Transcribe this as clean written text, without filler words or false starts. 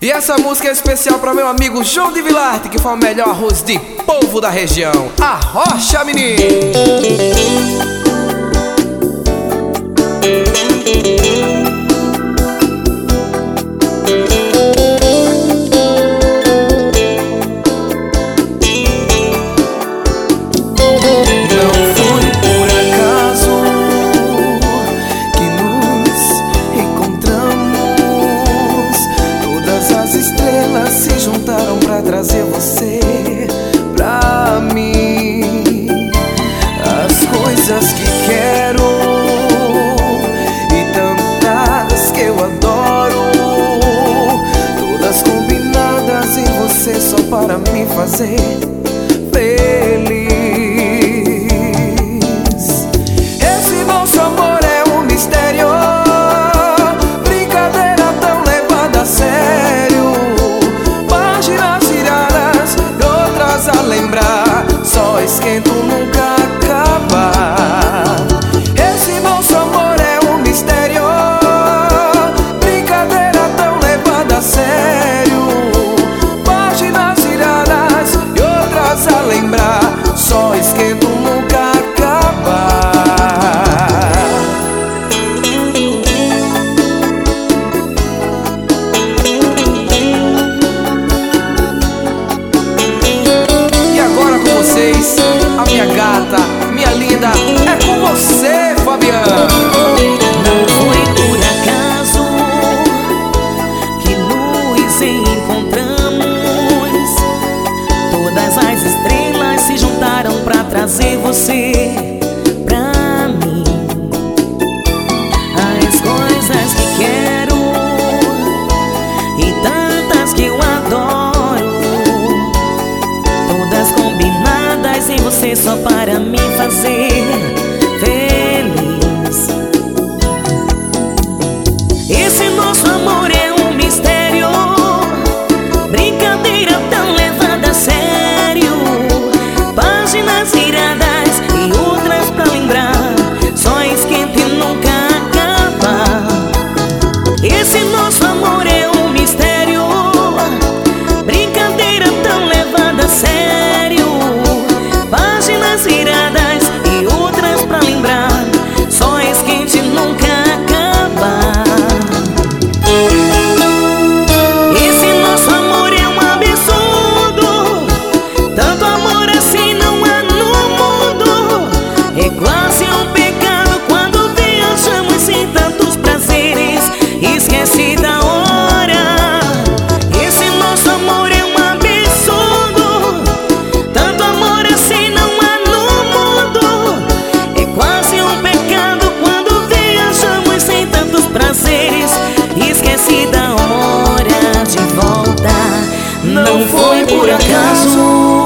E essa música é especial para meu amigo João de Vilarte, que faz o melhor arroz de polvo da região. Arrocha, menino! Se juntaram pra trazer você pra mim. As coisas que quero e tantas que eu adoro, todas combinadas em você só para me fazer feliz. Esse nosso amor é um mistério, brincadeira tão levada a sério, a lembrar, só esquento, nunca acaba. Esse nosso amor é um mistério, brincadeira tão levada a sério, páginas viradas e outras a lembrar, só esquento, nunca acaba. A minha gata, minha linda, é com você, Fabiana. Não foi por acaso que nos encontramos. Todas as estrelas se juntaram pra trazer você pra mim. As coisas que quero e tantas que eu adoro, todas combinadas em você só para me fazer feliz. Esse nosso amor é um mistério, brincadeira tão levada a sério, páginas viradas e outras pra lembrar, só esquenta e nunca acaba. Esse nosso amor é um mistério, brincadeira tão levada a sério, páginas viradas e outras pra lembrar, só esquente nunca acaba. Esse nosso amor é um absurdo, tanto amor assim não há no mundo. É quase um pecado quando viajamos sem tantos prazeres, esquece da hora. Esse nosso amor é um absurdo, tanto amor assim não há no mundo. É quase um pecado quando viajamos sem tantos prazeres, esquece da hora de volta. Não foi por acaso